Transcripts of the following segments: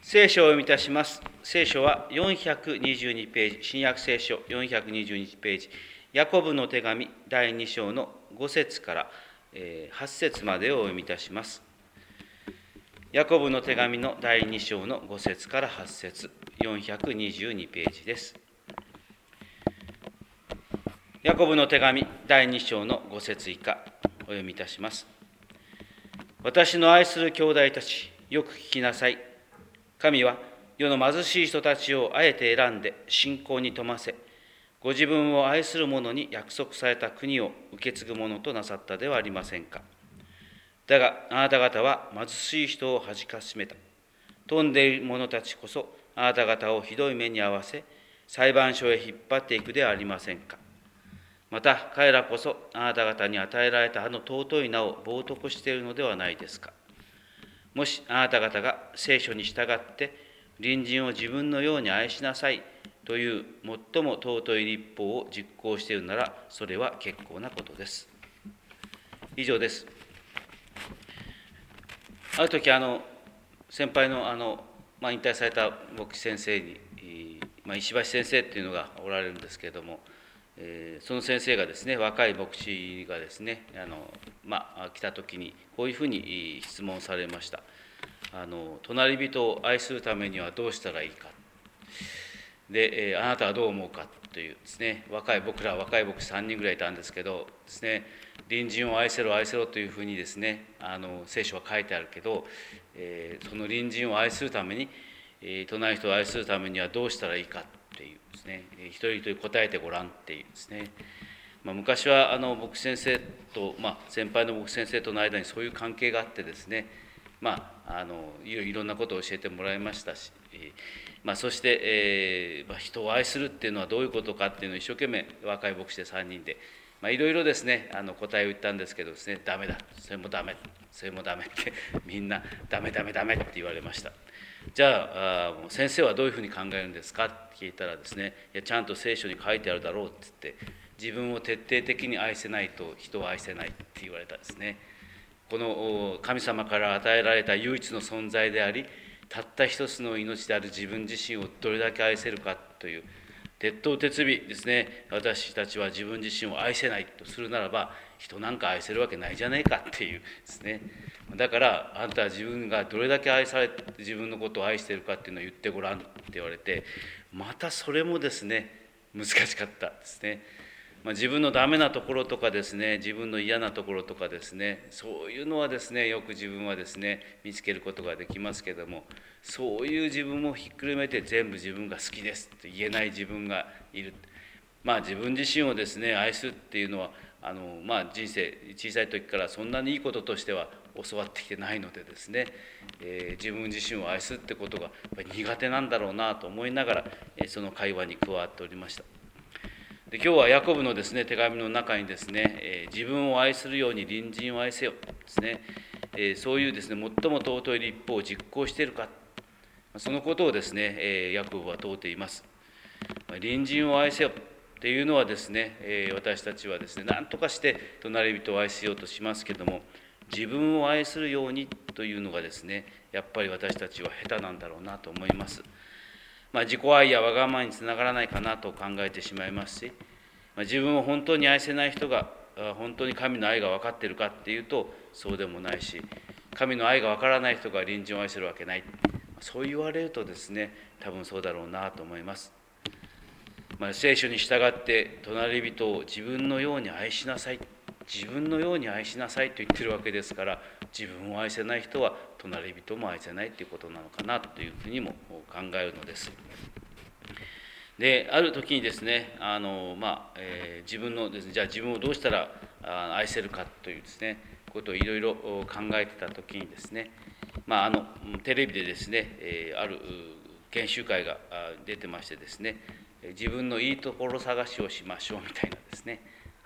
聖書を読みいたします。聖書は422ページ、新約聖書422ページ、ヤコブの手紙第2章の5節から8節までをお読みいたします。ヤコブの手紙の第2章の5節から8節、422ページです。ヤコブの手紙第2章の5節以下、お読みいたします。私の愛する兄弟たち、よく聞きなさい。神は世の貧しい人たちをあえて選んで信仰に富ませ、ご自分を愛する者に約束された国を受け継ぐものとなさったではありませんか。だがあなた方は貧しい人を恥かしめた。富んでいる者たちこそあなた方をひどい目に遭わせ、裁判所へ引っ張っていくではありませんか。また彼らこそあなた方に与えられたあの尊い名を冒涜しているのではないですか。もしあなた方が聖書に従って隣人を自分のように愛しなさいという最も尊い律法を実行しているなら、それは結構なことです。以上です。ある時先輩の引退された牧師先生に、石橋先生っていうのがおられるんですけれども、その先生がですね、若い牧師がですね、来た時にこういうふうに質問されました。隣人を愛するためにはどうしたらいいか。で、あなたはどう思うかというですね、僕ら若い牧師3人ぐらいいたんですけどですね、隣人を愛せろ愛せろというふうにですね、聖書は書いてあるけど、その隣人を愛するために、隣人を愛するためにはどうしたらいいかっていうですね、一人一人答えてごらんっていうですね、昔は牧師先生と、先輩の牧師先生との間にそういう関係があってですね、いろんなことを教えてもらいましたし、そして、人を愛するっていうのはどういうことかっていうのを一生懸命若い牧師で3人で、いろいろですね答えを言ったんですけどですね、ダメだ、それもダメ、それもダメってみんなダメダメダメって言われました。じゃあ先生はどういうふうに考えるんですかって聞いたらですね、いやちゃんと聖書に書いてあるだろうって言って、自分を徹底的に愛せないと人を愛せないって言われたんですね。この神様から与えられた唯一の存在であり、たった一つの命である自分自身をどれだけ愛せるかという徹頭徹尾ですね、私たちは自分自身を愛せないとするならば、人なんか愛せるわけないじゃないかっていうですね。だからあんたは自分がどれだけ愛されて自分のことを愛しているかっていうのを言ってごらんって言われて、またそれもですね難しかったですね。自分のダメなところとかですね、自分の嫌なところとかですね、そういうのはですねよく自分はですね見つけることができますけれども、そういう自分もひっくるめて全部自分が好きですと言えない自分がいる。自分自身をですね愛するっていうのは人生小さい時からそんなにいいこととしては教わってきてないのでですね、自分自身を愛するってことがやっぱり苦手なんだろうなと思いながら、その会話に加わっておりました。で今日はヤコブのですね手紙の中にですね、自分を愛するように隣人を愛せよですね、そういうですね最も尊い律法を実行しているか、そのことをですね、ヤコブは問うています。隣人を愛せよっていうのはですね、私たちはですね何とかして隣人を愛しようとしますけども、自分を愛するようにというのがですねやっぱり私たちは下手なんだろうなと思います。自己愛やわがままにつながらないかなと考えてしまいますし、自分を本当に愛せない人が本当に神の愛が分かっているかっていうとそうでもないし、神の愛が分からない人が隣人を愛せるわけない、そう言われるとですね多分そうだろうなと思います。聖書に従って隣人を自分のように愛しなさい、自分のように愛しなさいと言ってるわけですから、自分を愛せない人は隣人も愛せないということなのかなというふうにも考えるのです。である時にですね自分のですね、じゃあ自分をどうしたら愛せるかというですねことをいろいろ考えてた時にですね、テレビでですね、ある研修会が出てましてですね、自分のいいところ探しをしましょうみたいなですね、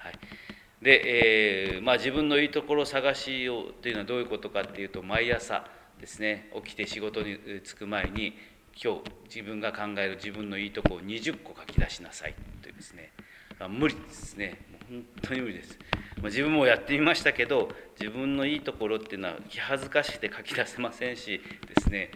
で、自分のいいところ探しをというのはどういうことかっていうと、毎朝ですね起きて仕事に就く前に今日自分が考える自分のいいところを20個書き出しなさいというですね、無理ですね、本当に無理です。自分もやってみましたけど、自分のいいところっていうのは気恥ずかしくて書き出せませんしですね、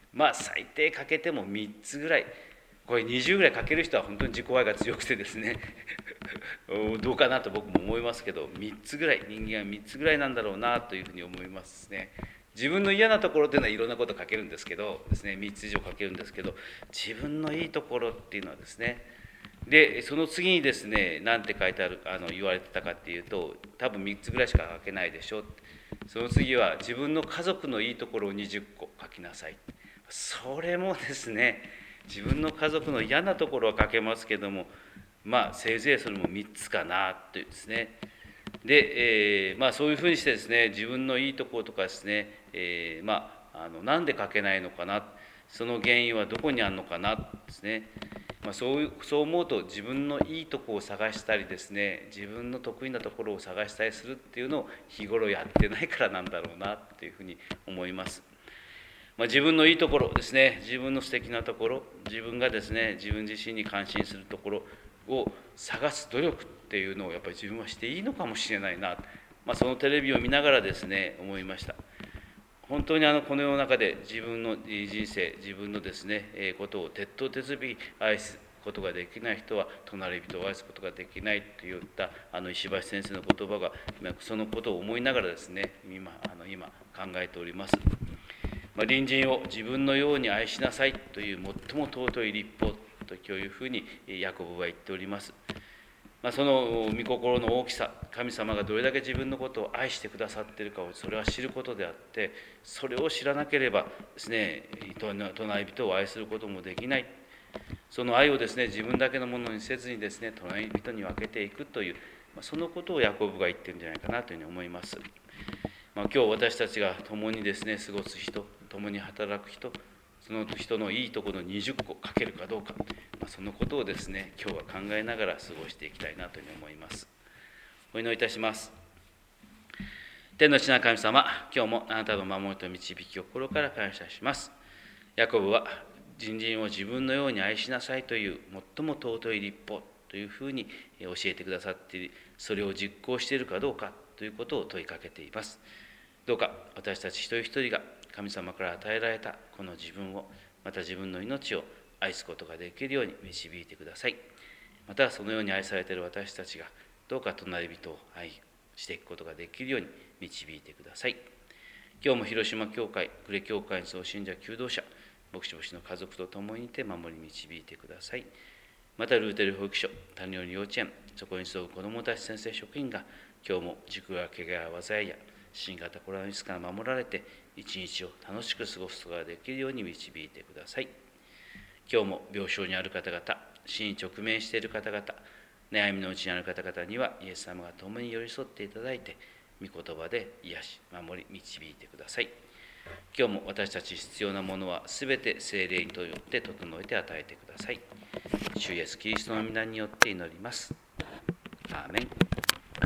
最低かけても3つぐらい、これ20ぐらいかける人は本当に自己愛が強くてですねどうかなと僕も思いますけど、3つぐらい、人間は3つぐらいなんだろうなというふうに思いますね。自分の嫌なところっていうのはいろんなこと書けるんですけどですね、3つ以上書けるんですけど、自分のいいところっていうのはですね、でその次にですね、何て書いてある言われてたかっていうと、多分3つぐらいしか書けないでしょ。その次は自分の家族のいいところを20個書きなさい。それもですね、自分の家族の嫌なところは書けますけども、せいぜいそれも3つかなというですね。で、そういうふうにしてですね、自分のいいところとかですね、なんで書けないのかな、その原因はどこにあるのかなですね。そう思うと、自分のいいところを探したりですね、自分の得意なところを探したりするっていうのを日頃やってないからなんだろうなというふうに思います。自分のいいところですね、自分の素敵なところ、自分がですね、自分自身に関心するところを探す努力っていうのをやっぱり自分はしていいのかもしれないな、そのテレビを見ながらですね、思いました。本当にこの世の中で自分の人生、自分のですね、ことを徹頭徹尾愛すことができない人は隣人を愛すことができないといった石橋先生の言葉が、そのことを思いながらですね、今考えております。隣人を自分のように愛しなさいという最も尊い律法というふうにヤコブは言っております。その御心の大きさ、神様がどれだけ自分のことを愛してくださっているかをそれは知ることであって、それを知らなければですね、隣人を愛することもできない。その愛をですね、自分だけのものにせずにですね、隣人に分けていくという、そのことをヤコブが言ってるんじゃないかなというふうに思います。今日私たちが共にですね、過ごす人、共に働く人、その人のいいところの20個書けるかどうか、そのことをですね、今日は考えながら過ごしていきたいなというふうに思います。お祈りいたします。天の地な神様、今日もあなたの守りと導きを心から感謝します。ヤコブは隣人を自分のように愛しなさいという最も尊い律法というふうに教えてくださっている、それを実行しているかどうかということを問いかけています。どうか私たち一人一人が神様から与えられたこの自分を、また自分の命を愛すことができるように導いてください。またそのように愛されている私たちがどうか隣人を愛していくことができるように導いてください。今日も広島教会、呉教会の総信者求道者、牧師の家族と共にいて守り導いてください。またルーテル保育所、谷折幼稚園、そこに集う子どもたち先生職員が今日も塾や怪我や災いや新型コロナウイルスから守られて一日を楽しく過ごすことができるように導いてください。今日も病床にある方々、死に直面している方々、悩みのうちにある方々にはイエス様が共に寄り添っていただいて、御言葉で癒し、守り、導いてください。今日も私たち必要なものはすべて聖霊によって整えて与えてください。主イエスキリストの皆によって祈ります。アーメン。